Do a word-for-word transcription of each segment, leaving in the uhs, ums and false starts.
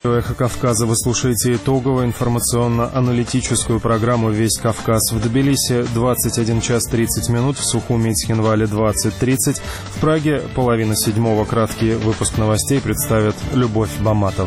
Эхо Кавказа. Вы слушаете итоговую информационно-аналитическую программу «Весь Кавказ». В Тбилиси двадцать один час тридцать минут, в Сухуми и Цхинвале двадцать тридцать. В Праге половина седьмого. Краткий выпуск новостей представит Любовь Баматова.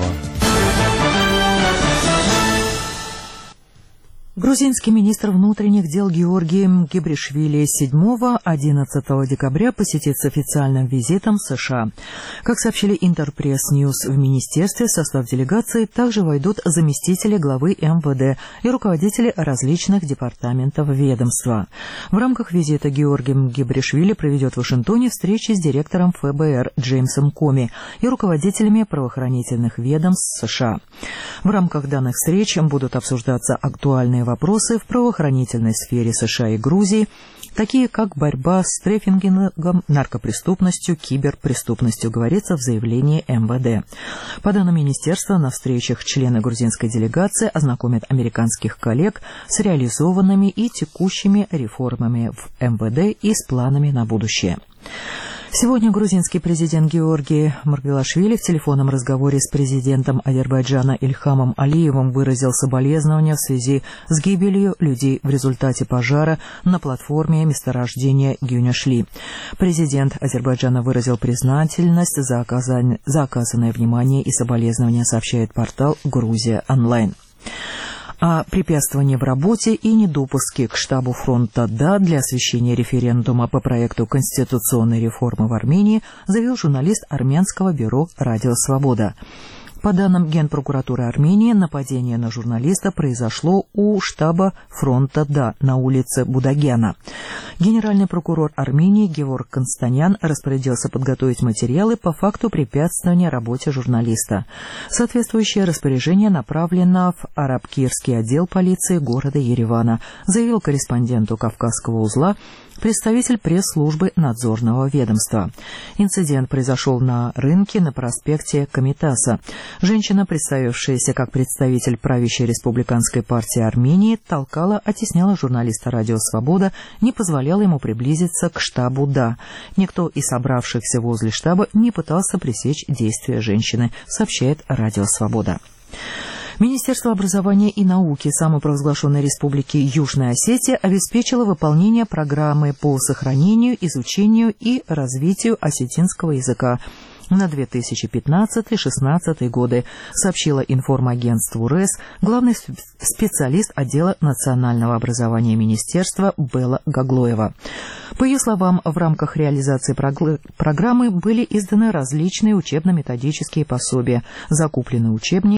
Грузинский министр внутренних дел Георгий Мгебришвили седьмого-одиннадцатого декабря посетит с официальным визитом США. Как сообщили Интерпресс Ньюс, в министерстве в состав делегации также войдут заместители главы эм вэ дэ и руководители различных департаментов ведомства. В рамках визита Георгий Мгебришвили проведет в Вашингтоне встречи с директором эф бэ эр Джеймсом Коми и руководителями правоохранительных ведомств США. В рамках данных встреч будут обсуждаться актуальные вопросы в правоохранительной сфере США и Грузии, такие как борьба с трафикингом, наркопреступностью, киберпреступностью, говорится в заявлении эм вэ дэ. По данным министерства, на встречах члены грузинской делегации ознакомят американских коллег с реализованными и текущими реформами в эм вэ дэ и с планами на будущее. Сегодня грузинский президент Георгий Маргвелашвили в телефонном разговоре с президентом Азербайджана Ильхамом Алиевым выразил соболезнования в связи с гибелью людей в результате пожара на платформе месторождения Гюняшли. Президент Азербайджана выразил признательность за оказание, за оказанное внимание и соболезнования, сообщает портал «Грузия онлайн». О препятствовании в работе и недопуске к штабу фронта «Да» для освещения референдума по проекту конституционной реформы в Армении заявил журналист армянского бюро «Радио Свобода». По данным Генпрокуратуры Армении, нападение на журналиста произошло у штаба фронта «Да» на улице Будагяна. Генеральный прокурор Армении Геворг Констанян распорядился подготовить материалы по факту препятствования работе журналиста. Соответствующее распоряжение направлено в Арабкирский отдел полиции города Еревана, заявил корреспонденту Кавказского узла представитель пресс-службы надзорного ведомства. Инцидент произошел на рынке на проспекте Комитаса. Женщина, представившаяся как представитель правящей республиканской партии Армении, толкала, оттесняла журналиста «Радио Свобода», не позволяла ему приблизиться к штабу «Да». Никто из собравшихся возле штаба не пытался пресечь действия женщины, сообщает «Радио Свобода». Министерство образования и науки самопровозглашенной республики Южная Осетия обеспечило выполнение программы по сохранению, изучению и развитию осетинского языка на две тысячи пятнадцатый — две тысячи шестнадцатый годы, сообщила информагентству РЭС главный специалист отдела национального образования министерства Белла Гаглоева. По ее словам, в рамках реализации программы были изданы различные учебно-методические пособия, закуплены учебники,